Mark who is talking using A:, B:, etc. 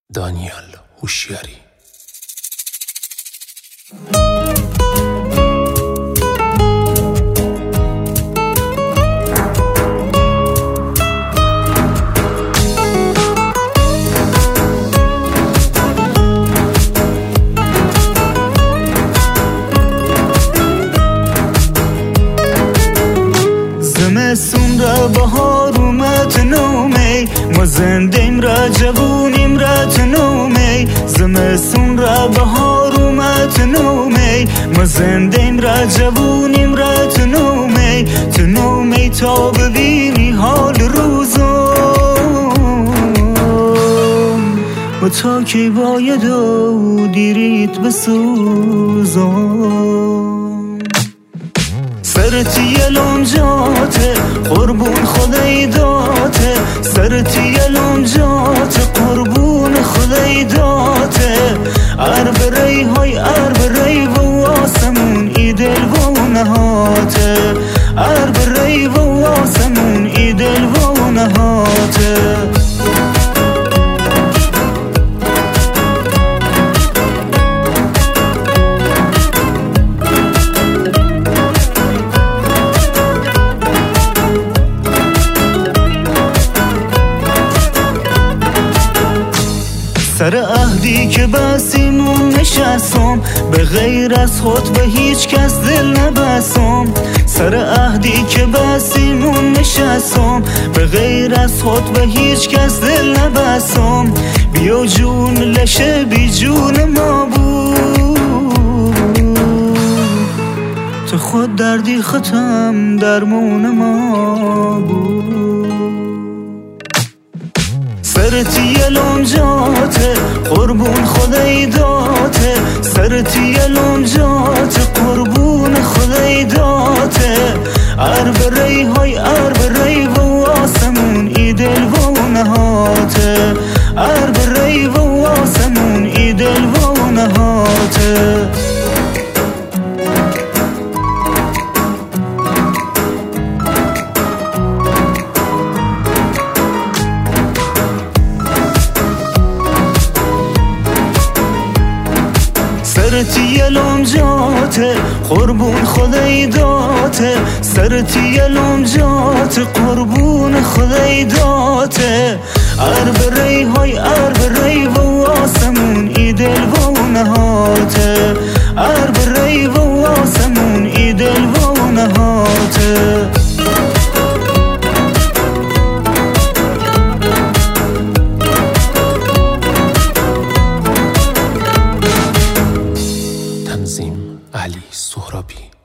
A: دانیال هوشیاری.
B: زمستون را بهار اومد نومی، ما زندیم را جوونیم را تنومی. زمستون را بهار اومد نومی، ما زندیم را جوونیم را تنومی. تنومی تا ببینی حال روزم، و تا کی باید و دیریت بسوزم. سرتی لونجاته قربون خدای داته، سرتی لونجاته قربون خدای داته. اربری های اربری و آسمون ای دل و نهاته، اربری و آسمون ای دل و نهاته. سر عهدی که بستیمون نشستم، به غیر از خود به هیچ کس دل نبستم. سر عهدی که بستیمون نشستم، به غیر از خود به هیچ کس دل نبستم. بیا جون لشه بی جون ما بود، تو خود دردی ختم درمون ما بود. سرتی لونجاته قربون خدای داته، سرتی لونجاته قربون خدای داته. اربری های اربری و آسمون ای دل و نهاته، اربری و آسمون ای دل و نهاته. سرتی لونجاته قربون خدای داته، سرتی لونجاته قربون خدای داته. اربری های اربری و آسمون ای دل و نهاته، اربری و آسمون ای دل و نهاته.
A: تنظیم علی سهرابی.